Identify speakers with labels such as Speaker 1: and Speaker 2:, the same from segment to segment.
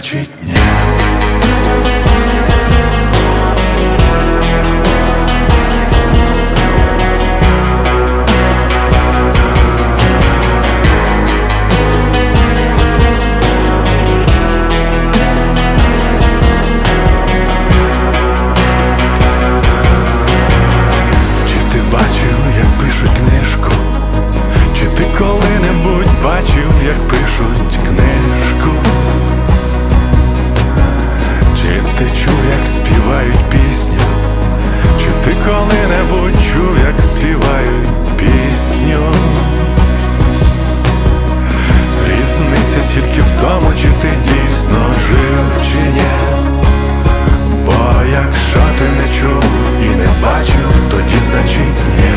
Speaker 1: значить ні. Коли-небудь бачив, як пишуть книжку? Чи ти чув, як співають пісню? Чи ти коли-небудь чув, як співають пісню? Різниця тільки в тому, чи ти дійсно жив, чи ні. Бо якщо ти не чув і не бачив, тоді значить ні.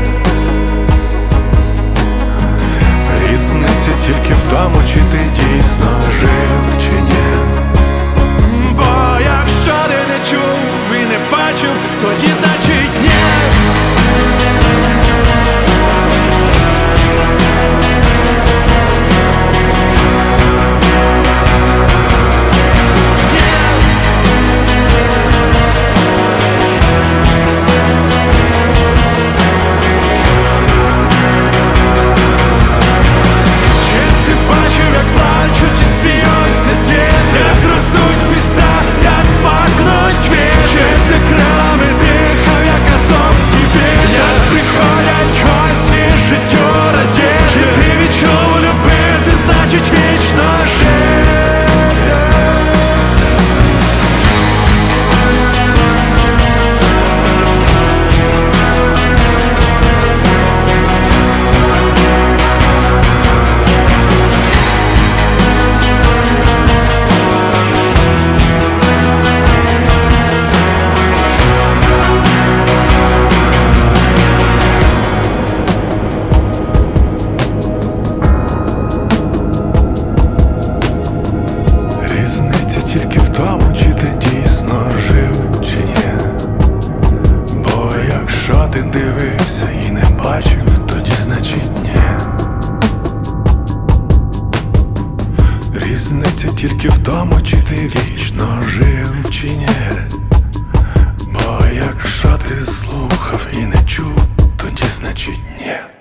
Speaker 1: Різниця тільки в тому, чи ти дійсно жив, чи ні. Бо якщо ти не чув і не бачив, тоді значить ні. Тільки в тому, чи ти дійсно жив, чи ні. Бо якщо ти дивився і не бачив, тоді значить ні. Різниця тільки в тому, чи ти вічно жив, чи ні. Бо якщо ти слухав і не чув, тоді значить ні.